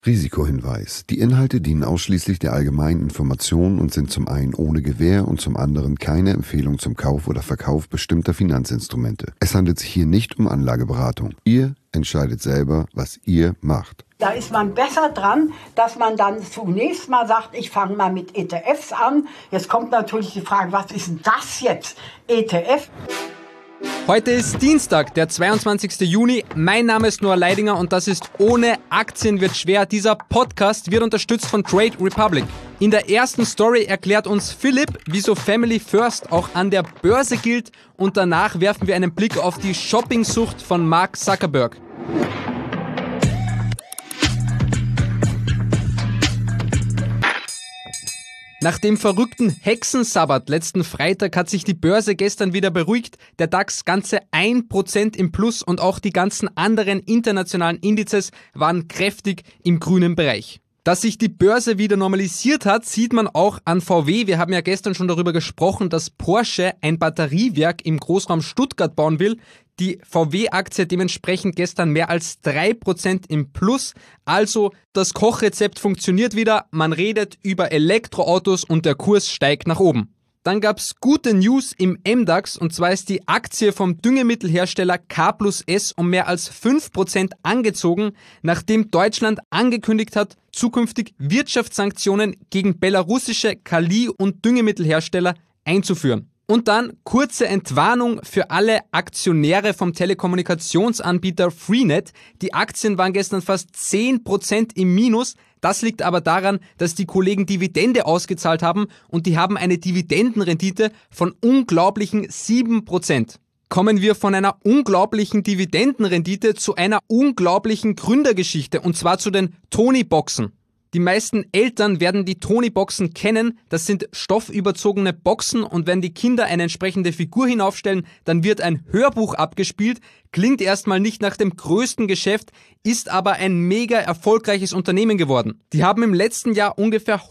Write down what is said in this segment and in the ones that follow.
Risikohinweis. Die Inhalte dienen ausschließlich der allgemeinen Information und sind zum einen ohne Gewähr und zum anderen keine Empfehlung zum Kauf oder Verkauf bestimmter Finanzinstrumente. Es handelt sich hier nicht um Anlageberatung. Ihr entscheidet selber, was ihr macht. Da ist man besser dran, dass man dann zunächst mal sagt, ich fange mal mit ETFs an. Jetzt kommt natürlich die Frage, was ist denn das jetzt? ETF? Heute ist Dienstag, der 22. Juni. Mein Name ist Noah Leidinger und das ist Ohne Aktien wird schwer. Dieser Podcast wird unterstützt von Trade Republic. In der ersten Story erklärt uns Philipp, wieso Family First auch an der Börse gilt, und danach werfen wir einen Blick auf die Shoppingsucht von Mark Zuckerberg. Nach dem verrückten Hexensabbat letzten Freitag hat sich die Börse gestern wieder beruhigt. Der DAX ganze 1% im Plus und auch die ganzen anderen internationalen Indizes waren kräftig im grünen Bereich. Dass sich die Börse wieder normalisiert hat, sieht man auch an VW. Wir haben ja gestern schon darüber gesprochen, dass Porsche ein Batteriewerk im Großraum Stuttgart bauen will. Die VW-Aktie dementsprechend gestern mehr als 3% im Plus. Also das Kochrezept funktioniert wieder. Man redet über Elektroautos und der Kurs steigt nach oben. Dann gab's gute News im MDAX, und zwar ist die Aktie vom Düngemittelhersteller K+S um mehr als 5% angezogen, nachdem Deutschland angekündigt hat, zukünftig Wirtschaftssanktionen gegen belarussische Kali- und Düngemittelhersteller einzuführen. Und dann kurze Entwarnung für alle Aktionäre vom Telekommunikationsanbieter Freenet. Die Aktien waren gestern fast 10% im Minus. Das liegt aber daran, dass die Kollegen Dividende ausgezahlt haben, und die haben eine Dividendenrendite von unglaublichen 7%. Kommen wir von einer unglaublichen Dividendenrendite zu einer unglaublichen Gründergeschichte, und zwar zu den Tony-Boxen. Die meisten Eltern werden die Tony-Boxen kennen. Das sind stoffüberzogene Boxen, und wenn die Kinder eine entsprechende Figur hinaufstellen, dann wird ein Hörbuch abgespielt. Klingt erstmal nicht nach dem größten Geschäft, ist aber ein mega erfolgreiches Unternehmen geworden. Die haben im letzten Jahr ungefähr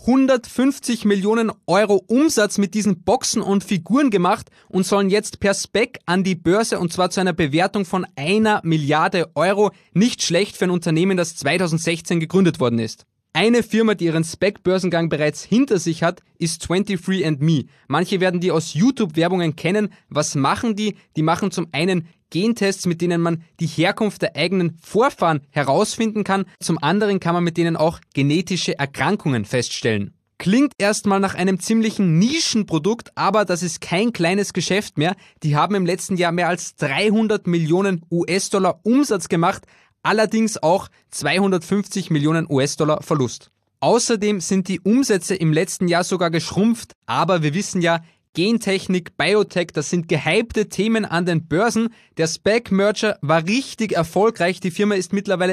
150 Millionen Euro Umsatz mit diesen Boxen und Figuren gemacht und sollen jetzt per Spec an die Börse, und zwar zu einer Bewertung von 1 Milliarde Euro. Nicht schlecht für ein Unternehmen, das 2016 gegründet worden ist. Eine Firma, die ihren Spec-Börsengang bereits hinter sich hat, ist 23andMe. Manche werden die aus YouTube-Werbungen kennen. Was machen die? Die machen zum einen Gentests, mit denen man die Herkunft der eigenen Vorfahren herausfinden kann. Zum anderen kann man mit denen auch genetische Erkrankungen feststellen. Klingt erstmal nach einem ziemlichen Nischenprodukt, aber das ist kein kleines Geschäft mehr. Die haben im letzten Jahr mehr als 300 Millionen US-Dollar Umsatz gemacht, allerdings auch 250 Millionen US-Dollar Verlust. Außerdem sind die Umsätze im letzten Jahr sogar geschrumpft, aber wir wissen ja, Gentechnik, Biotech, das sind gehypte Themen an den Börsen. Der SPAC-Merger war richtig erfolgreich. Die Firma ist mittlerweile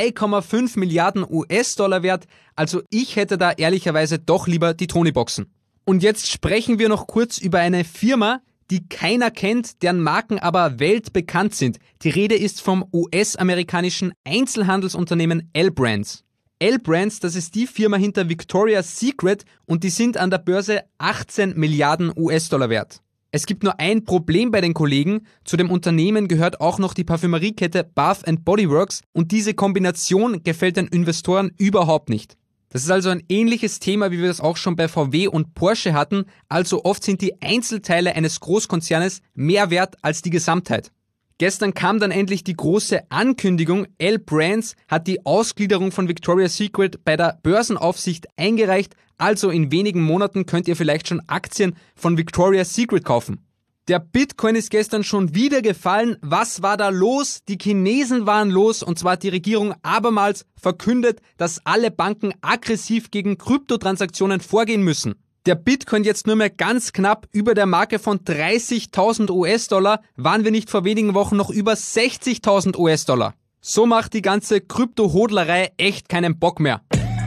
3,5 Milliarden US-Dollar wert. Also ich hätte da ehrlicherweise doch lieber die Tony-Boxen. Und jetzt sprechen wir noch kurz über eine Firma, die keiner kennt, deren Marken aber weltbekannt sind. Die Rede ist vom US-amerikanischen Einzelhandelsunternehmen L-Brands. L-Brands, das ist die Firma hinter Victoria's Secret, und die sind an der Börse 18 Milliarden US-Dollar wert. Es gibt nur ein Problem bei den Kollegen. Zu dem Unternehmen gehört auch noch die Parfümeriekette Bath & Body Works, und diese Kombination gefällt den Investoren überhaupt nicht. Das ist also ein ähnliches Thema, wie wir das auch schon bei VW und Porsche hatten. Also oft sind die Einzelteile eines Großkonzernes mehr wert als die Gesamtheit. Gestern kam dann endlich die große Ankündigung. L-Brands hat die Ausgliederung von Victoria's Secret bei der Börsenaufsicht eingereicht. Also in wenigen Monaten könnt ihr vielleicht schon Aktien von Victoria's Secret kaufen. Der Bitcoin ist gestern schon wieder gefallen. Was war da los? Die Chinesen waren los, und zwar hat die Regierung abermals verkündet, dass alle Banken aggressiv gegen Kryptotransaktionen vorgehen müssen. Der Bitcoin jetzt nur mehr ganz knapp über der Marke von 30.000 US-Dollar. Waren wir nicht vor wenigen Wochen noch über 60.000 US-Dollar? So macht die ganze Krypto-Hodlerei echt keinen Bock mehr.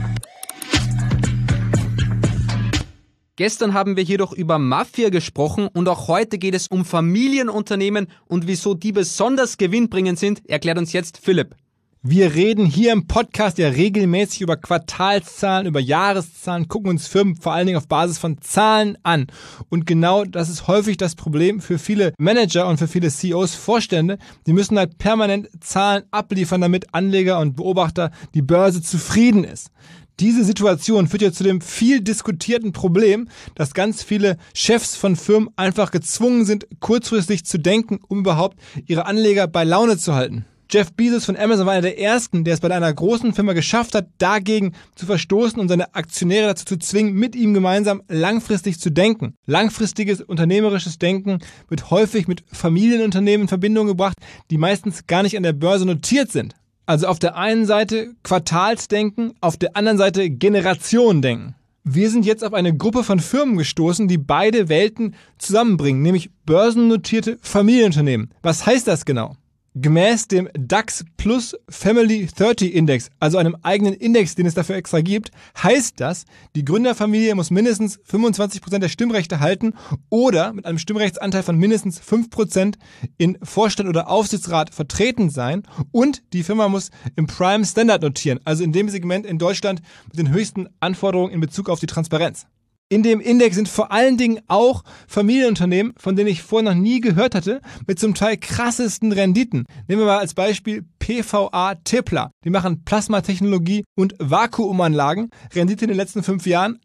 Gestern haben wir jedoch über Mafia gesprochen, und auch heute geht es um Familienunternehmen, und wieso die besonders gewinnbringend sind, erklärt uns jetzt Philipp. Wir reden hier im Podcast ja regelmäßig über Quartalszahlen, über Jahreszahlen, gucken uns Firmen vor allen Dingen auf Basis von Zahlen an. Und genau das ist häufig das Problem für viele Manager und für viele CEOs, Vorstände. Die müssen halt permanent Zahlen abliefern, damit Anleger und Beobachter die Börse zufrieden ist. Diese Situation führt ja zu dem viel diskutierten Problem, dass ganz viele Chefs von Firmen einfach gezwungen sind, kurzfristig zu denken, um überhaupt ihre Anleger bei Laune zu halten. Jeff Bezos von Amazon war einer der ersten, der es bei einer großen Firma geschafft hat, dagegen zu verstoßen und seine Aktionäre dazu zu zwingen, mit ihm gemeinsam langfristig zu denken. Langfristiges unternehmerisches Denken wird häufig mit Familienunternehmen in Verbindung gebracht, die meistens gar nicht an der Börse notiert sind. Also auf der einen Seite Quartalsdenken, auf der anderen Seite Generationendenken. Wir sind jetzt auf eine Gruppe von Firmen gestoßen, die beide Welten zusammenbringen, nämlich börsennotierte Familienunternehmen. Was heißt das genau? Gemäß dem DAX Plus Family 30 Index, also einem eigenen Index, den es dafür extra gibt, heißt das, die Gründerfamilie muss mindestens 25% der Stimmrechte halten oder mit einem Stimmrechtsanteil von mindestens 5% in Vorstand oder Aufsichtsrat vertreten sein und die Firma muss im Prime Standard notieren, also in dem Segment in Deutschland mit den höchsten Anforderungen in Bezug auf die Transparenz. In dem Index sind vor allen Dingen auch Familienunternehmen, von denen ich vorher noch nie gehört hatte, mit zum Teil krassesten Renditen. Nehmen wir mal als Beispiel PVA Tepla. Die machen Plasmatechnologie und Vakuumanlagen. Rendite in den letzten 5 Jahren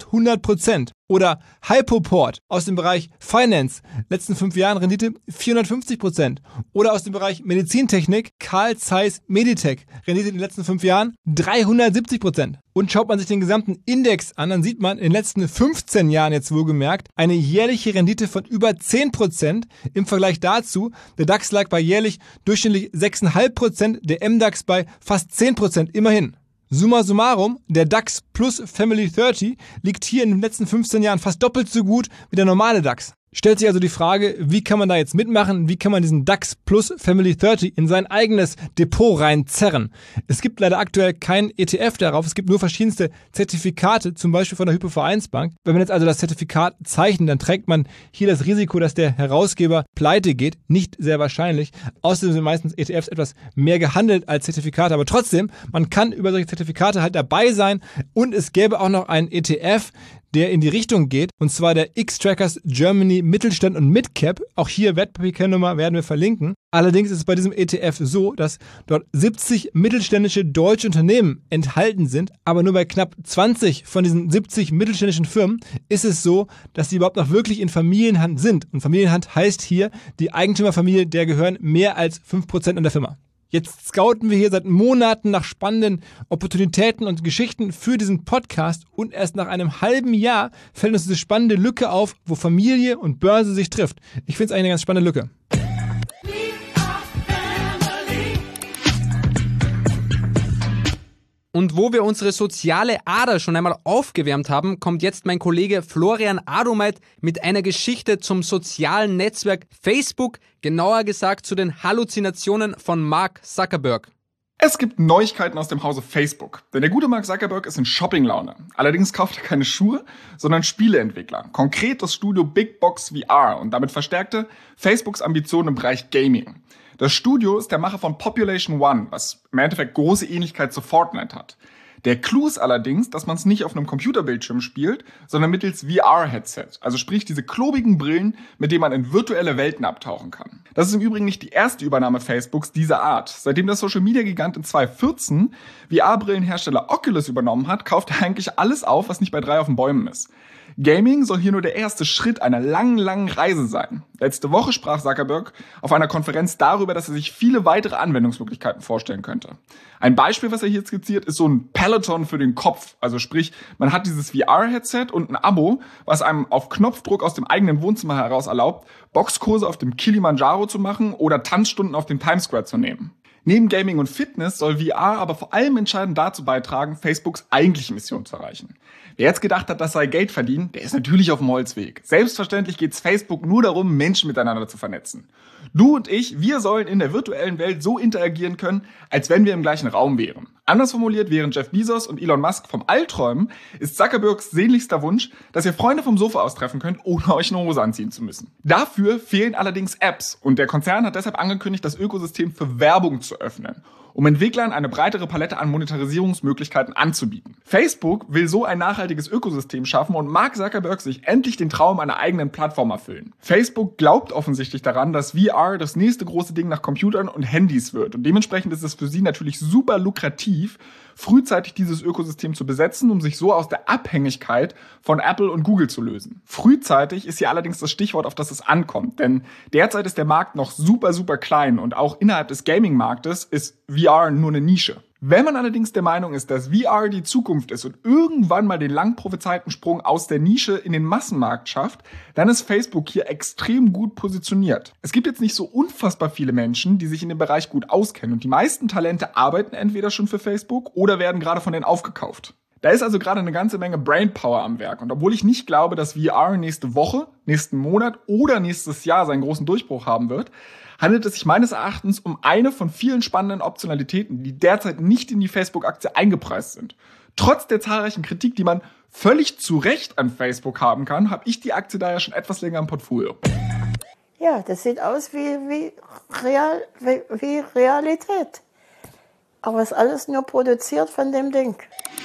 800%. Oder Hypoport aus dem Bereich Finance. Letzten 5 Jahren Rendite 450%. Oder aus dem Bereich Medizintechnik Carl Zeiss Meditech. Rendite in den letzten 5 Jahren 370%. Und schaut man sich den gesamten Index an, dann sieht man in den letzten 15 Jahren jetzt wohlgemerkt eine jährliche Rendite von über 10%. Im Vergleich dazu, der DAX lag bei jährlich durchschnittlich 6,5%, der MDAX bei fast 10%, immerhin. Summa summarum, der DAX Plus Family 30 liegt hier in den letzten 15 Jahren fast doppelt so gut wie der normale DAX. Stellt sich also die Frage, wie kann man da jetzt mitmachen? Wie kann man diesen DAX Plus Family 30 in sein eigenes Depot reinzerren? Es gibt leider aktuell keinen ETF darauf. Es gibt nur verschiedenste Zertifikate, zum Beispiel von der Hypo-Vereinsbank. Wenn man jetzt also das Zertifikat zeichnet, dann trägt man hier das Risiko, dass der Herausgeber pleite geht. Nicht sehr wahrscheinlich. Außerdem sind meistens ETFs etwas mehr gehandelt als Zertifikate. Aber trotzdem, man kann über solche Zertifikate halt dabei sein. Und es gäbe auch noch einen ETF, der in die Richtung geht, und zwar der X-Trackers Germany Mittelstand und Midcap. Auch hier Wertpapierkennnummer werden wir verlinken. Allerdings ist es bei diesem ETF so, dass dort 70 mittelständische deutsche Unternehmen enthalten sind, aber nur bei knapp 20 von diesen 70 mittelständischen Firmen ist es so, dass sie überhaupt noch wirklich in Familienhand sind. Und Familienhand heißt hier, die Eigentümerfamilie, der gehören mehr als 5% an der Firma. Jetzt scouten wir hier seit Monaten nach spannenden Opportunitäten und Geschichten für diesen Podcast und erst nach einem halben Jahr fällt uns diese spannende Lücke auf, wo Familie und Börse sich trifft. Ich finde es eigentlich eine ganz spannende Lücke. Und wo wir unsere soziale Ader schon einmal aufgewärmt haben, kommt jetzt mein Kollege Florian Adomeit mit einer Geschichte zum sozialen Netzwerk Facebook, genauer gesagt zu den Halluzinationen von Mark Zuckerberg. Es gibt Neuigkeiten aus dem Hause Facebook, denn der gute Mark Zuckerberg ist in Shoppinglaune. Allerdings kauft er keine Schuhe, sondern Spieleentwickler. Konkret das Studio Big Box VR und damit verstärkte Facebooks Ambitionen im Bereich Gaming. Das Studio ist der Macher von Population One, was im Endeffekt große Ähnlichkeit zu Fortnite hat. Der Clou ist allerdings, dass man es nicht auf einem Computerbildschirm spielt, sondern mittels VR-Headset. Also sprich diese klobigen Brillen, mit denen man in virtuelle Welten abtauchen kann. Das ist im Übrigen nicht die erste Übernahme Facebooks dieser Art. Seitdem der Social-Media-Gigant in 2014 VR-Brillenhersteller Oculus übernommen hat, kauft er eigentlich alles auf, was nicht bei 3 auf den Bäumen ist. Gaming soll hier nur der erste Schritt einer langen Reise sein. Letzte Woche sprach Zuckerberg auf einer Konferenz darüber, dass er sich viele weitere Anwendungsmöglichkeiten vorstellen könnte. Ein Beispiel, was er hier skizziert, ist so ein Peloton für den Kopf. Also sprich, man hat dieses VR-Headset und ein Abo, was einem auf Knopfdruck aus dem eigenen Wohnzimmer heraus erlaubt, Boxkurse auf dem Kilimanjaro zu machen oder Tanzstunden auf dem Times Square zu nehmen. Neben Gaming und Fitness soll VR aber vor allem entscheidend dazu beitragen, Facebooks eigentliche Mission zu erreichen. Wer jetzt gedacht hat, das sei Geld verdienen, der ist natürlich auf dem Holzweg. Selbstverständlich geht's Facebook nur darum, Menschen miteinander zu vernetzen. Du und ich, wir sollen in der virtuellen Welt so interagieren können, als wenn wir im gleichen Raum wären. Anders formuliert, während Jeff Bezos und Elon Musk vom All träumen, ist Zuckerbergs sehnlichster Wunsch, dass ihr Freunde vom Sofa aus treffen könnt, ohne euch eine Hose anziehen zu müssen. Dafür fehlen allerdings Apps und der Konzern hat deshalb angekündigt, das Ökosystem für Werbung zu öffnen. um Entwicklern eine breitere Palette an Monetarisierungsmöglichkeiten anzubieten. Facebook will so ein nachhaltiges Ökosystem schaffen und Mark Zuckerberg sich endlich den Traum einer eigenen Plattform erfüllen. Facebook glaubt offensichtlich daran, dass VR das nächste große Ding nach Computern und Handys wird und dementsprechend ist es für sie natürlich super lukrativ, frühzeitig dieses Ökosystem zu besetzen, um sich so aus der Abhängigkeit von Apple und Google zu lösen. Frühzeitig ist hier allerdings das Stichwort, auf das es ankommt, denn derzeit ist der Markt noch super, super klein und auch innerhalb des Gaming-Marktes ist VR nur eine Nische. Wenn man allerdings der Meinung ist, dass VR die Zukunft ist und irgendwann mal den lang prophezeiten Sprung aus der Nische in den Massenmarkt schafft, dann ist Facebook hier extrem gut positioniert. Es gibt jetzt nicht so unfassbar viele Menschen, die sich in dem Bereich gut auskennen und die meisten Talente arbeiten entweder schon für Facebook oder werden gerade von denen aufgekauft. Da ist also gerade eine ganze Menge Brainpower am Werk und obwohl ich nicht glaube, dass VR nächste Woche, nächsten Monat oder nächstes Jahr seinen großen Durchbruch haben wird, handelt es sich meines Erachtens um eine von vielen spannenden Optionalitäten, die derzeit nicht in die Facebook-Aktie eingepreist sind. Trotz der zahlreichen Kritik, die man völlig zu Recht an Facebook haben kann, habe ich die Aktie daher schon etwas länger im Portfolio. Ja, das sieht aus wie Realität. Aber es ist alles nur produziert von dem Ding.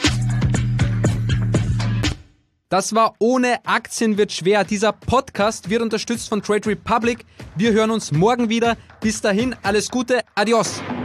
Das war Ohne Aktien wird schwer. Dieser Podcast wird unterstützt von Trade Republic. Wir hören uns morgen wieder. Bis dahin, alles Gute. Adios.